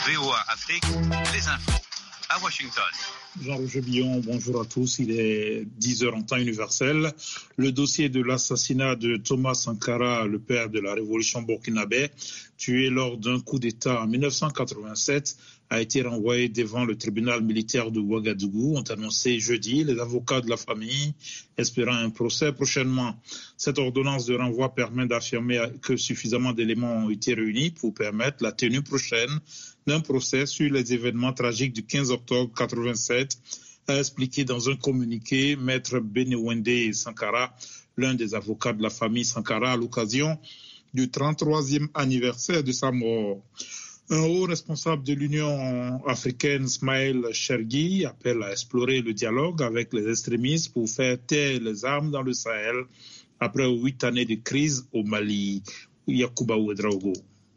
VOA Afrique, les infos à Washington. Jean-Roger Billon, bonjour à tous. Il est 10h en temps universel. Le dossier de l'assassinat de Thomas Sankara, le père de la révolution burkinabé, tué lors d'un coup d'État en 1987, a été renvoyé devant le tribunal militaire de Ouagadougou, ont annoncé jeudi les avocats de la famille, espérant un procès prochainement. Cette ordonnance de renvoi permet d'affirmer que suffisamment d'éléments ont été réunis pour permettre la tenue prochaine d'un procès sur les événements tragiques du 15 octobre 1987, a expliqué dans un communiqué Maître Benewende Sankara, l'un des avocats de la famille Sankara, à l'occasion du 33e anniversaire de sa mort. Un haut responsable de l'Union africaine, Ismaël Chergui, appelle à explorer le dialogue avec les extrémistes pour faire taire les armes dans le Sahel après 8 années de crise au Mali. Yacouba Ouedraogo.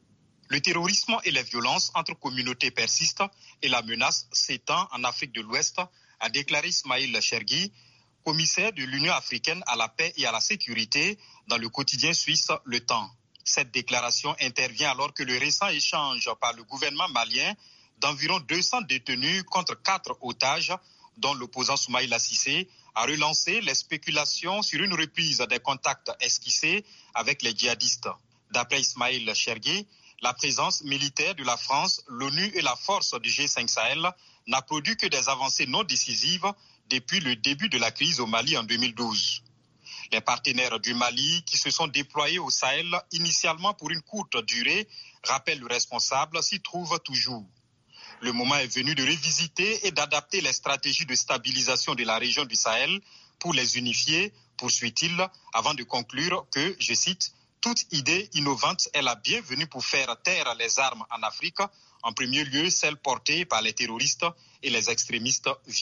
Le terrorisme et les violences entre communautés persistent et la menace s'étend en Afrique de l'Ouest, a déclaré Ismaël Chergui, commissaire de l'Union africaine à la paix et à la sécurité dans le quotidien suisse Le Temps. Cette déclaration intervient alors que le récent échange par le gouvernement malien d'environ 200 détenus contre 4 otages, dont l'opposant Soumaïla Cissé, a relancé les spéculations sur une reprise des contacts esquissés avec les djihadistes. D'après Ismaël Chergui, la présence militaire de la France, l'ONU et la force du G5 Sahel n'a produit que des avancées non décisives depuis le début de la crise au Mali en 2012. Les partenaires du Mali qui se sont déployés au Sahel initialement pour une courte durée, rappelle le responsable, s'y trouvent toujours. Le moment est venu de revisiter et d'adapter les stratégies de stabilisation de la région du Sahel pour les unifier, poursuit-il, avant de conclure que, je cite, « toute idée innovante est la bienvenue pour faire taire les armes en Afrique, en premier lieu celles portées par les terroristes et les extrémistes violents ».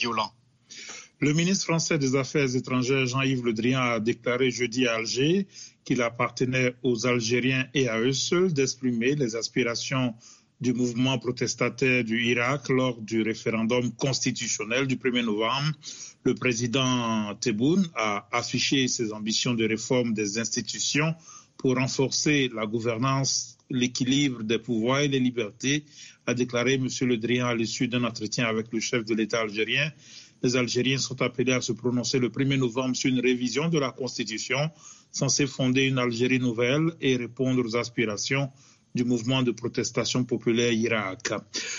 Le ministre français des Affaires étrangères, Jean-Yves Le Drian, a déclaré jeudi à Alger qu'il appartenait aux Algériens et à eux seuls d'exprimer les aspirations du mouvement protestataire du Irak lors du référendum constitutionnel du 1er novembre. Le président Tebboune a affiché ses ambitions de réforme des institutions pour renforcer la gouvernance, l'équilibre des pouvoirs et les libertés, a déclaré M. Le Drian à l'issue d'un entretien avec le chef de l'État algérien. Les Algériens sont appelés à se prononcer le 1er novembre sur une révision de la Constitution censée fonder une Algérie nouvelle et répondre aux aspirations du mouvement de protestation populaire Irak.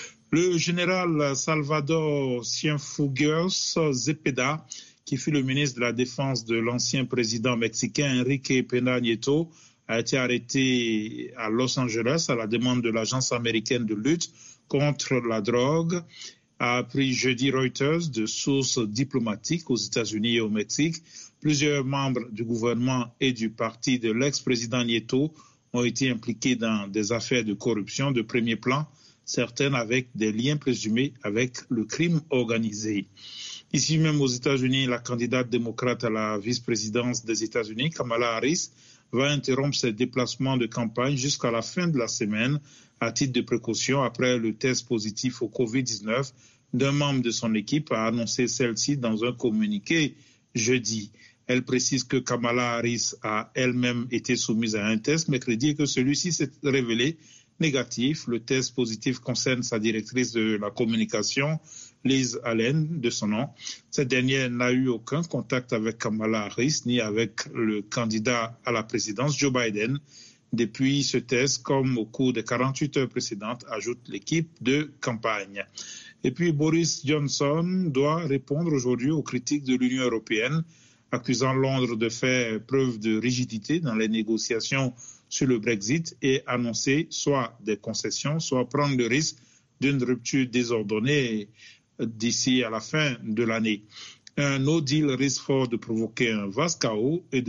Le général Salvador Cienfuegos Zepeda, qui fut le ministre de la Défense de l'ancien président mexicain Enrique Peña Nieto, a été arrêté à Los Angeles à la demande de l'Agence américaine de lutte contre la drogue, a appris jeudi Reuters de sources diplomatiques aux États-Unis et au Mexique. Plusieurs membres du gouvernement et du parti de l'ex-président Nieto ont été impliqués dans des affaires de corruption de premier plan, certaines avec des liens présumés avec le crime organisé. Ici même aux États-Unis, la candidate démocrate à la vice-présidence des États-Unis, Kamala Harris, va interrompre ses déplacements de campagne jusqu'à la fin de la semaine à titre de précaution après le test positif au Covid-19 d'un membre de son équipe, a annoncé celle-ci dans un communiqué jeudi. Elle précise que Kamala Harris a elle-même été soumise à un test mercredi et que celui-ci s'est révélé négatif. Le test positif concerne sa directrice de la communication, Liz Allen, de son nom. Cette dernière n'a eu aucun contact avec Kamala Harris ni avec le candidat à la présidence, Joe Biden, depuis ce test, comme au cours des 48 heures précédentes, ajoute l'équipe de campagne. Et puis Boris Johnson doit répondre aujourd'hui aux critiques de l'Union européenne, accusant Londres de faire preuve de rigidité dans les négociations sur le Brexit et annoncer soit des concessions, soit prendre le risque d'une rupture désordonnée d'ici à la fin de l'année. Un no deal risque fort de provoquer un vaste chaos et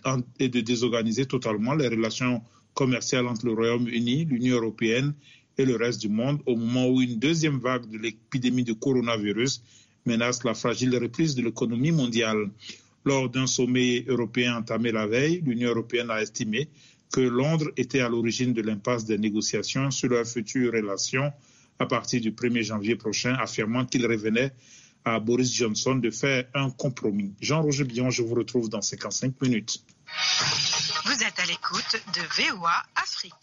de désorganiser totalement les relations commerciales entre le Royaume-Uni, l'Union européenne et le reste du monde au moment où une deuxième vague de l'épidémie de coronavirus menace la fragile reprise de l'économie mondiale. Lors d'un sommet européen entamé la veille, l'Union européenne a estimé que Londres était à l'origine de l'impasse des négociations sur leurs futures relations à partir du 1er janvier prochain, affirmant qu'il revenait à Boris Johnson de faire un compromis. Jean-Roger Billon, je vous retrouve dans 55 minutes. Vous êtes à l'écoute de VOA Afrique.